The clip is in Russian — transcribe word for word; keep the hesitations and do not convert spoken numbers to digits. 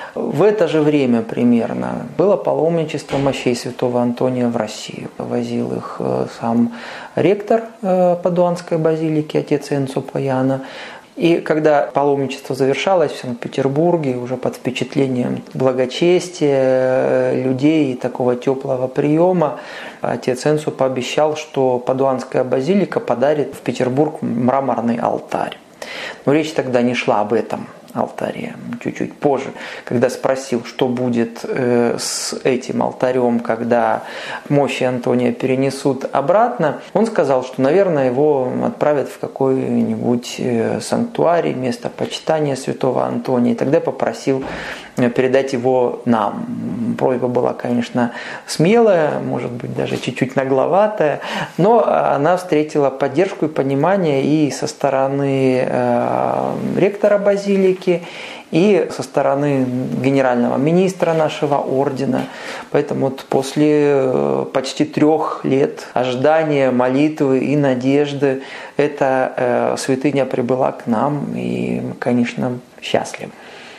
В это же время примерно было паломничество мощей святого Антония в Россию. Возил их сам ректор Падуанской базилики, отец Энцо Паяна. И когда паломничество завершалось в Санкт-Петербурге, уже под впечатлением благочестия людей и такого теплого приема, отец Энцо пообещал, что Падуанская базилика подарит в Петербург мраморный алтарь. Но речь тогда не шла об этом алтаре. Чуть-чуть позже, когда спросил, что будет с этим алтарем, когда мощи Антония перенесут обратно, он сказал, что, наверное, его отправят в какой-нибудь санктуарий, место почитания святого Антония. И тогда попросил передать его нам. Просьба была, конечно, смелая, может быть, даже чуть-чуть нагловатая, но она встретила поддержку и понимание и со стороны э, ректора базилики, и со стороны генерального министра нашего ордена. Поэтому вот после почти трех лет ожидания, молитвы и надежды эта э, святыня прибыла к нам, и мы, конечно, счастливы.